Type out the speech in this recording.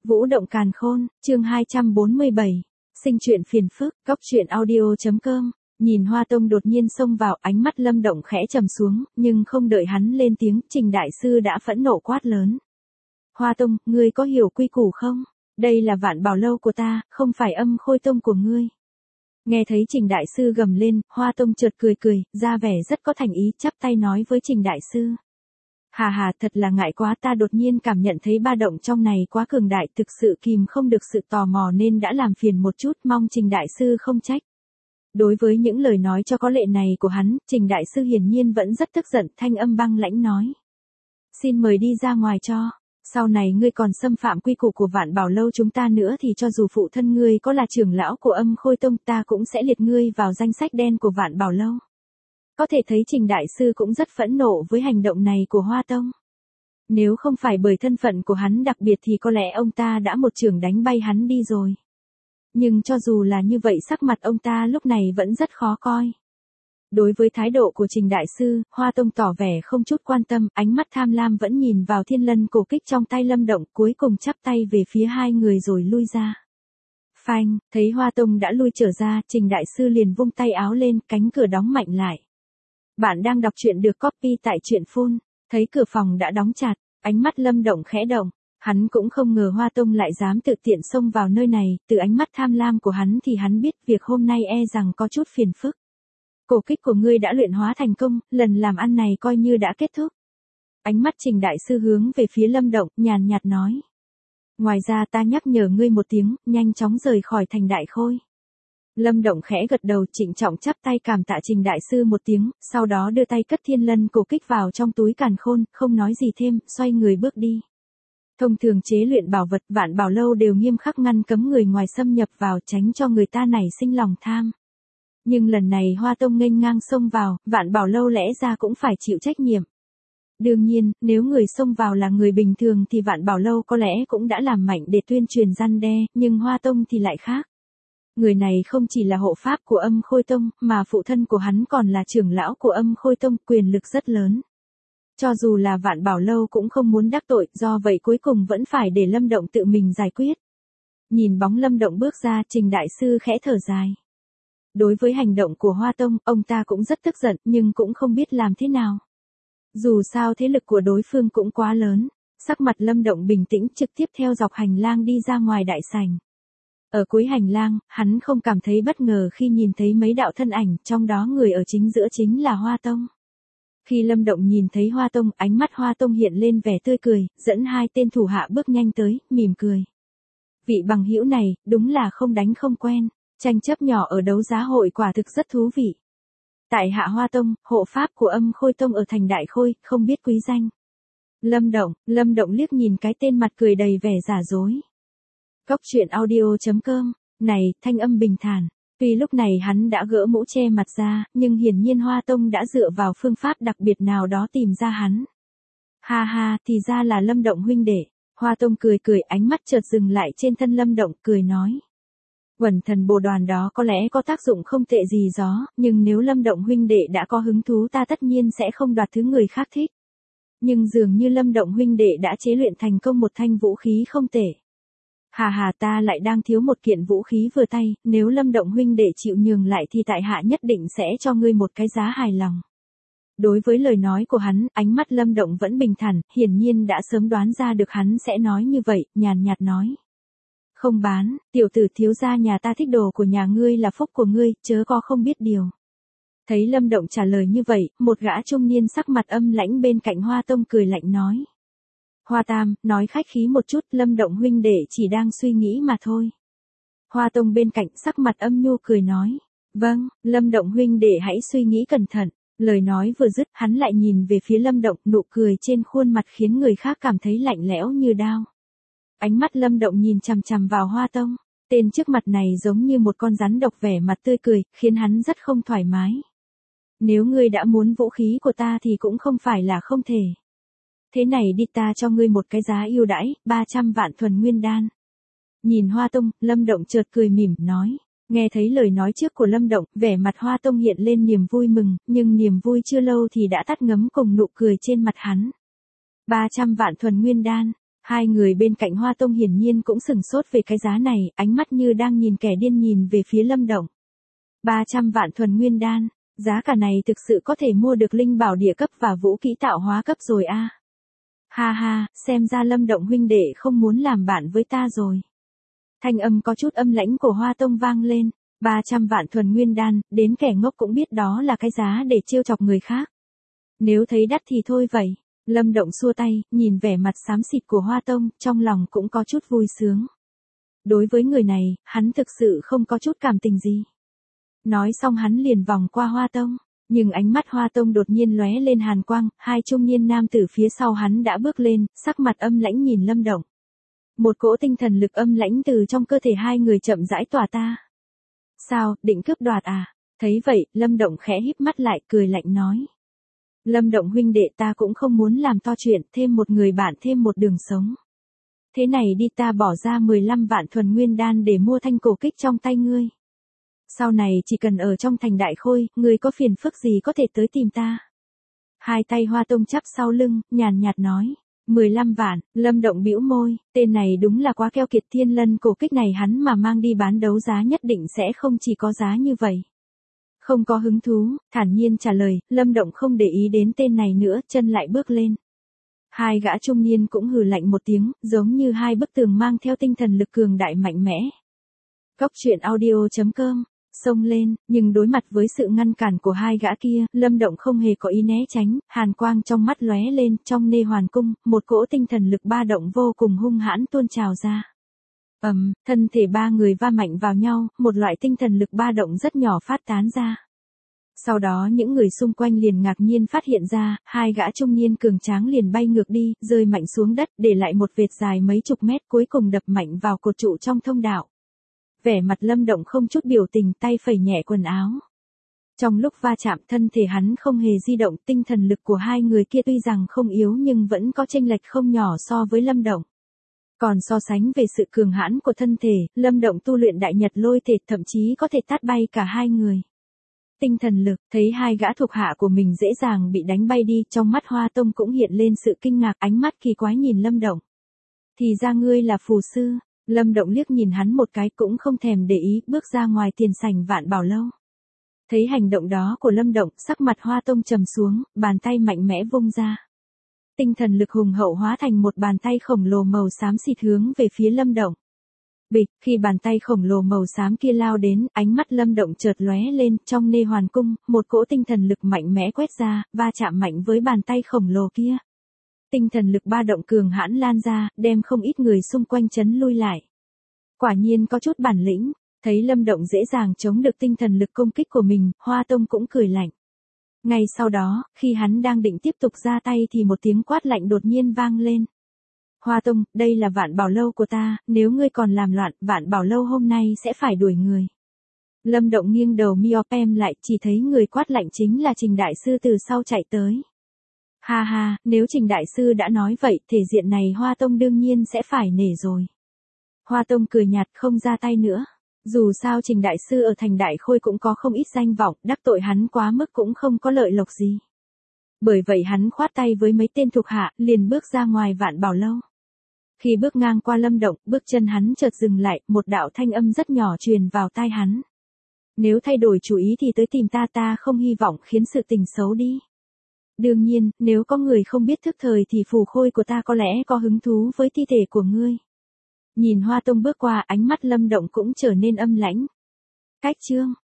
Vũ động càn khôn, chương 247. Sinh chuyện phiền phức, góc chuyện audio.com. Nhìn Hoa Tông đột nhiên xông vào, ánh mắt Lâm Động khẽ trầm xuống, nhưng không đợi hắn lên tiếng, Trình đại sư đã phẫn nộ quát lớn. Hoa Tông, ngươi có hiểu quy củ không? Đây là Vạn Bảo lâu của ta, không phải Âm Khôi tông của ngươi. Nghe thấy Trình đại sư gầm lên, Hoa Tông chợt cười, ra vẻ rất có thành ý, chắp tay nói với Trình đại sư. Hà, thật là ngại quá, ta đột nhiên cảm nhận thấy ba động trong này quá cường đại, thực sự kìm không được sự tò mò nên đã làm phiền một chút, mong Trình đại sư không trách. Đối với những lời nói cho có lệ này của hắn, Trình đại sư hiển nhiên vẫn rất tức giận, thanh âm băng lãnh nói. Xin mời đi ra ngoài cho, sau này ngươi còn xâm phạm quy củ của Vạn Bảo lâu chúng ta nữa thì cho dù phụ thân ngươi có là trưởng lão của Âm Khôi tông ta cũng sẽ liệt ngươi vào danh sách đen của Vạn Bảo lâu. Có thể thấy Trình đại sư cũng rất phẫn nộ với hành động này của Hoa Tông. Nếu không phải bởi thân phận của hắn đặc biệt thì có lẽ ông ta đã một chưởng đánh bay hắn đi rồi. Nhưng cho dù là như vậy sắc mặt ông ta lúc này vẫn rất khó coi. Đối với thái độ của Trình đại sư, Hoa Tông tỏ vẻ không chút quan tâm, ánh mắt tham lam vẫn nhìn vào thiên lân cổ kích trong tay Lâm Động, cuối cùng chắp tay về phía hai người rồi lui ra. Phanh, thấy Hoa Tông đã lui trở ra, Trình đại sư liền vung tay áo lên, cánh cửa đóng mạnh lại. Bạn đang đọc truyện được copy tại truyện phun, thấy cửa phòng đã đóng chặt, ánh mắt Lâm Động khẽ động, hắn cũng không ngờ Hoa Tông lại dám tự tiện xông vào nơi này, từ ánh mắt tham lam của hắn thì hắn biết việc hôm nay e rằng có chút phiền phức. Cổ kích của ngươi đã luyện hóa thành công, lần làm ăn này coi như đã kết thúc. Ánh mắt Trình đại sư hướng về phía Lâm Động, nhàn nhạt nói. Ngoài ra ta nhắc nhở ngươi một tiếng, nhanh chóng rời khỏi thành Đại Khôi. Lâm Động khẽ gật đầu, trịnh trọng chắp tay cảm tạ Trình đại sư một tiếng, sau đó đưa tay cất thiên lân cổ kích vào trong túi càn khôn, không nói gì thêm, xoay người bước đi. Thông thường chế luyện bảo vật Vạn Bảo lâu đều nghiêm khắc ngăn cấm người ngoài xâm nhập vào, tránh cho người ta nảy sinh lòng tham. Nhưng lần này Hoa Tông nghênh ngang xông vào, Vạn Bảo lâu lẽ ra cũng phải chịu trách nhiệm. Đương nhiên, nếu người xông vào là người bình thường thì Vạn Bảo lâu có lẽ cũng đã làm mạnh để tuyên truyền răn đe, nhưng Hoa Tông thì lại khác. Người này không chỉ là hộ pháp của Âm Khôi tông, mà phụ thân của hắn còn là trưởng lão của Âm Khôi tông, quyền lực rất lớn. Cho dù là Vạn Bảo lâu cũng không muốn đắc tội, do vậy cuối cùng vẫn phải để Lâm Động tự mình giải quyết. Nhìn bóng Lâm Động bước ra, Trình đại sư khẽ thở dài. Đối với hành động của Hoa Tông, ông ta cũng rất tức giận, nhưng cũng không biết làm thế nào. Dù sao thế lực của đối phương cũng quá lớn, sắc mặt Lâm Động bình tĩnh trực tiếp theo dọc hành lang đi ra ngoài đại sảnh. Ở cuối hành lang, hắn không cảm thấy bất ngờ khi nhìn thấy mấy đạo thân ảnh, trong đó người ở chính giữa chính là Hoa Tông. Khi Lâm Động nhìn thấy Hoa Tông, ánh mắt Hoa Tông hiện lên vẻ tươi cười, dẫn hai tên thủ hạ bước nhanh tới, mỉm cười. Vị bằng hữu này, đúng là không đánh không quen, tranh chấp nhỏ ở đấu giá hội quả thực rất thú vị. Tại hạ Hoa Tông, hộ pháp của Âm Khôi tông ở thành Đại Khôi, không biết quý danh. Lâm Động liếc nhìn cái tên mặt cười đầy vẻ giả dối. Góc chuyện audio.com, này, thanh âm bình thản. Tuy lúc này hắn đã gỡ mũ che mặt ra, nhưng hiển nhiên Hoa Tông đã dựa vào phương pháp đặc biệt nào đó tìm ra hắn. Ha, thì ra là Lâm Động huynh đệ. Hoa Tông cười, ánh mắt chợt dừng lại trên thân Lâm Động, cười nói. Quần thần bồ đoàn đó có lẽ có tác dụng không tệ gì gió, nhưng nếu Lâm Động huynh đệ đã có hứng thú ta tất nhiên sẽ không đoạt thứ người khác thích. Nhưng dường như Lâm Động huynh đệ đã chế luyện thành công một thanh vũ khí không tệ. Hà, ta lại đang thiếu một kiện vũ khí vừa tay, nếu Lâm Động huynh đệ chịu nhường lại thì tại hạ nhất định sẽ cho ngươi một cái giá hài lòng. Đối với lời nói của hắn, ánh mắt Lâm Động vẫn bình thản, hiển nhiên đã sớm đoán ra được hắn sẽ nói như vậy, nhàn nhạt nói. Không bán, tiểu tử thiếu gia nhà ta thích đồ của nhà ngươi là phúc của ngươi, chớ có không biết điều. Thấy Lâm Động trả lời như vậy, một gã trung niên sắc mặt âm lãnh bên cạnh Hoa Tông cười lạnh nói. Hoa Tam, nói khách khí một chút, Lâm Động huynh đệ chỉ đang suy nghĩ mà thôi. Hoa Tông bên cạnh sắc mặt âm nhu cười nói. Vâng, Lâm Động huynh đệ hãy suy nghĩ cẩn thận. Lời nói vừa dứt, hắn lại nhìn về phía Lâm Động, nụ cười trên khuôn mặt khiến người khác cảm thấy lạnh lẽo như đao. Ánh mắt Lâm Động nhìn chằm chằm vào Hoa Tông, tên trước mặt này giống như một con rắn độc, vẻ mặt tươi cười, khiến hắn rất không thoải mái. Nếu ngươi đã muốn vũ khí của ta thì cũng không phải là không thể. Thế này đi, ta cho ngươi một cái giá ưu đãi, 300 vạn thuần nguyên đan. Nhìn Hoa Tông, Lâm Động chợt cười mỉm, nói. Nghe thấy lời nói trước của Lâm Động, vẻ mặt Hoa Tông hiện lên niềm vui mừng, nhưng niềm vui chưa lâu thì đã tắt ngấm cùng nụ cười trên mặt hắn. 300 vạn thuần nguyên đan. Hai người bên cạnh Hoa Tông hiển nhiên cũng sửng sốt về cái giá này, ánh mắt như đang nhìn kẻ điên nhìn về phía Lâm Động. 300 vạn thuần nguyên đan, giá cả này thực sự có thể mua được linh bảo địa cấp và vũ kỹ tạo hóa cấp rồi a. Ha ha, xem ra Lâm Động huynh đệ không muốn làm bạn với ta rồi. Thanh âm có chút âm lãnh của Hoa Tông vang lên, 300 vạn thuần nguyên đan, đến kẻ ngốc cũng biết đó là cái giá để trêu chọc người khác. Nếu thấy đắt thì thôi vậy. Lâm Động xua tay, nhìn vẻ mặt xám xịt của Hoa Tông, trong lòng cũng có chút vui sướng. Đối với người này, hắn thực sự không có chút cảm tình gì. Nói xong hắn liền vòng qua Hoa Tông, nhưng ánh mắt Hoa Tông đột nhiên lóe lên hàn quang, hai trung niên nam tử phía sau hắn đã bước lên, sắc mặt âm lãnh nhìn Lâm Động. Một cỗ tinh thần lực âm lãnh từ trong cơ thể hai người chậm rãi tỏa ta. Sao, định cướp đoạt à? Thấy vậy, Lâm Động khẽ híp mắt lại, cười lạnh nói. Lâm Động huynh đệ, ta cũng không muốn làm to chuyện, thêm một người bạn thêm một đường sống. Thế này đi, ta bỏ ra 15 vạn thuần nguyên đan để mua thanh cổ kích trong tay ngươi. Sau này chỉ cần ở trong thành Đại Khôi, ngươi có phiền phức gì có thể tới tìm ta. Hai tay Hoa Tông chắp sau lưng, nhàn nhạt nói. 15 vạn, Lâm Động bĩu môi, tên này đúng là quá keo kiệt, thiên lân cổ kích này hắn mà mang đi bán đấu giá nhất định sẽ không chỉ có giá như vậy. Không có hứng thú, thản nhiên trả lời, Lâm Động không để ý đến tên này nữa, chân lại bước lên. Hai gã trung niên cũng hừ lạnh một tiếng, giống như hai bức tường mang theo tinh thần lực cường đại mạnh mẽ. Góc truyện audio.com, xông lên, nhưng đối mặt với sự ngăn cản của hai gã kia, Lâm Động không hề có ý né tránh, hàn quang trong mắt lóe lên, trong nê hoàn cung, một cỗ tinh thần lực ba động vô cùng hung hãn tuôn trào ra. Thân thể ba người va mạnh vào nhau, một loại tinh thần lực ba động rất nhỏ phát tán ra. Sau đó những người xung quanh liền ngạc nhiên phát hiện ra, hai gã trung niên cường tráng liền bay ngược đi, rơi mạnh xuống đất, để lại một vệt dài mấy chục mét, cuối cùng đập mạnh vào cột trụ trong thông đạo. Vẻ mặt Lâm Động không chút biểu tình, tay phẩy nhẹ quần áo. Trong lúc va chạm, thân thể hắn không hề di động, tinh thần lực của hai người kia tuy rằng không yếu nhưng vẫn có chênh lệch không nhỏ so với Lâm Động. Còn so sánh về sự cường hãn của thân thể, Lâm Động tu luyện đại nhật lôi thể thậm chí có thể tát bay cả hai người. Tinh thần lực, thấy hai gã thuộc hạ của mình dễ dàng bị đánh bay đi, trong mắt Hoa Tông cũng hiện lên sự kinh ngạc, ánh mắt kỳ quái nhìn Lâm Động. Thì ra ngươi là phù sư. Lâm Động liếc nhìn hắn một cái cũng không thèm để ý, bước ra ngoài tiền sảnh Vạn Bảo Lâu. Thấy hành động đó của Lâm Động, sắc mặt Hoa Tông trầm xuống, bàn tay mạnh mẽ vung ra. Tinh thần lực hùng hậu hóa thành một bàn tay khổng lồ màu xám xịt hướng về phía Lâm Động. Bịch, khi bàn tay khổng lồ màu xám kia lao đến, ánh mắt Lâm Động chợt lóe lên, trong nê hoàn cung, một cỗ tinh thần lực mạnh mẽ quét ra, va chạm mạnh với bàn tay khổng lồ kia. Tinh thần lực ba động cường hãn lan ra, đem không ít người xung quanh chấn lui lại. Quả nhiên có chút bản lĩnh, thấy Lâm Động dễ dàng chống được tinh thần lực công kích của mình, Hoa Tông cũng cười lạnh. Ngay sau đó, khi hắn đang định tiếp tục ra tay thì một tiếng quát lạnh đột nhiên vang lên. Hoa Tông, đây là Vạn Bảo Lâu của ta, nếu ngươi còn làm loạn, Vạn Bảo Lâu hôm nay sẽ phải đuổi người. Lâm Động nghiêng đầu miopem lại, chỉ thấy người quát lạnh chính là Trình Đại Sư từ sau chạy tới. Ha ha, nếu Trình Đại Sư đã nói vậy, thể diện này Hoa Tông đương nhiên sẽ phải nể rồi. Hoa Tông cười nhạt không ra tay nữa. Dù sao Trình Đại Sư ở thành Đại Khôi cũng có không ít danh vọng, đắc tội hắn quá mức cũng không có lợi lộc gì. Bởi vậy hắn khoát tay với mấy tên thuộc hạ, liền bước ra ngoài Vạn Bảo Lâu. Khi bước ngang qua Lâm Động, bước chân hắn chợt dừng lại, một đạo thanh âm rất nhỏ truyền vào tai hắn. Nếu thay đổi chủ ý thì tới tìm ta, ta không hy vọng khiến sự tình xấu đi. Đương nhiên, nếu có người không biết thức thời thì phù khôi của ta có lẽ có hứng thú với thi thể của ngươi. Nhìn Hoa Tông bước qua, ánh mắt Lâm Động cũng trở nên âm lãnh. Cách chương